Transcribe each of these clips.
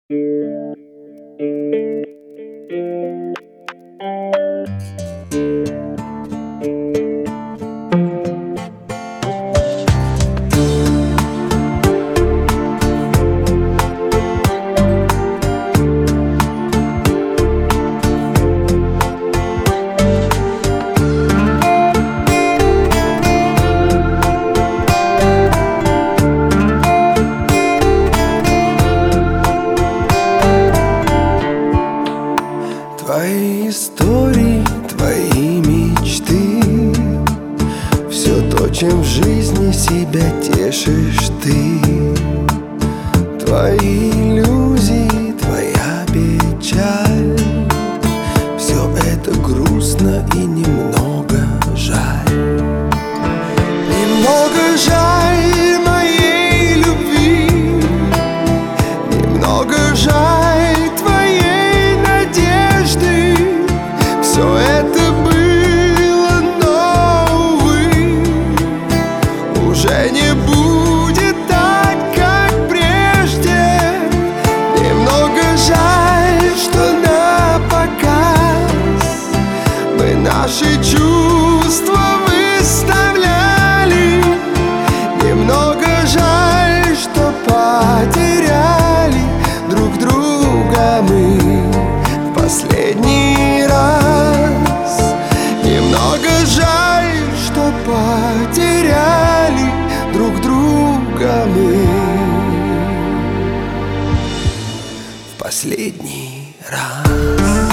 Твои истории, твои мечты, все то, чем в жизни себя тешишь ты. Твои иллюзии, твоя печаль, все это грустно и немного жаль. Немного жаль моей любви, немного жаль твоей надежды. Все это было, но, увы, уже не будет так, как прежде. Немного жаль, что на показ мы наши чувства выставляли. Немного жаль, что потеряли друг друга мы в последний раз. Немного жаль, что потеряли друг друга мы в последний раз.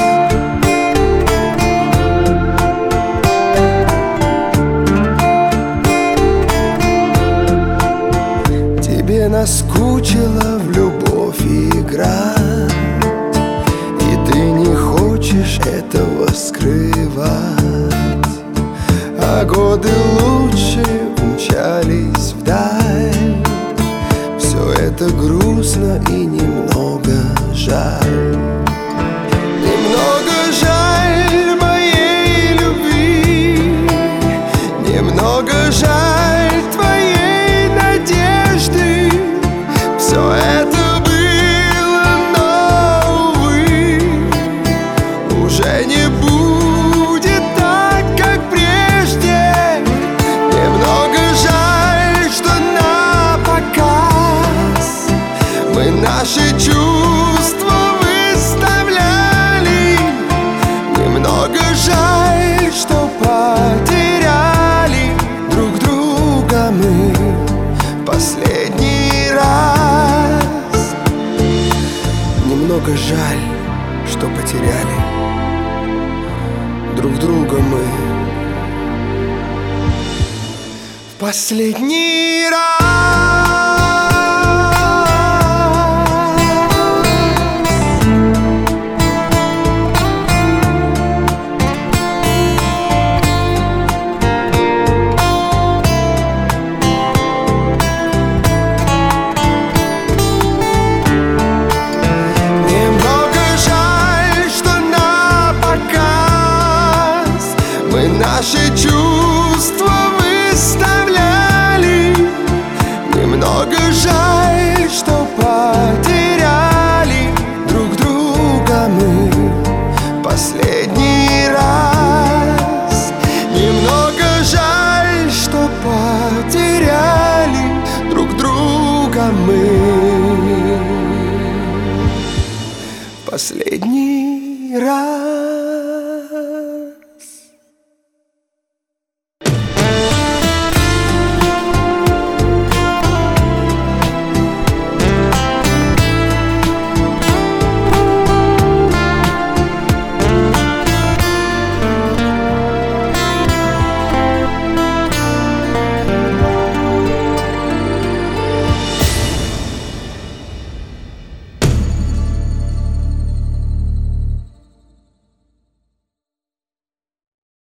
Тебе наскучило в любовь играть, и ты не хочешь этого скрывать. А годы лучше умчались вдаль. Все это грустно и немного жаль. Немного жаль моей любви, немного жаль твоей надежды. Все это было, но, увы, уже не будет так, как прежде. Немного жаль, что на показ мы наши чувства выставляли. Немного жаль, что потеряли друг друга мы в последний раз. Немного жаль, что потеряли друг друга мы в последний раз. Мы наши чувства выставляли. Немного жаль, что потеряли друг друга мы последний раз. Немного жаль, что потеряли друг друга мы последний раз.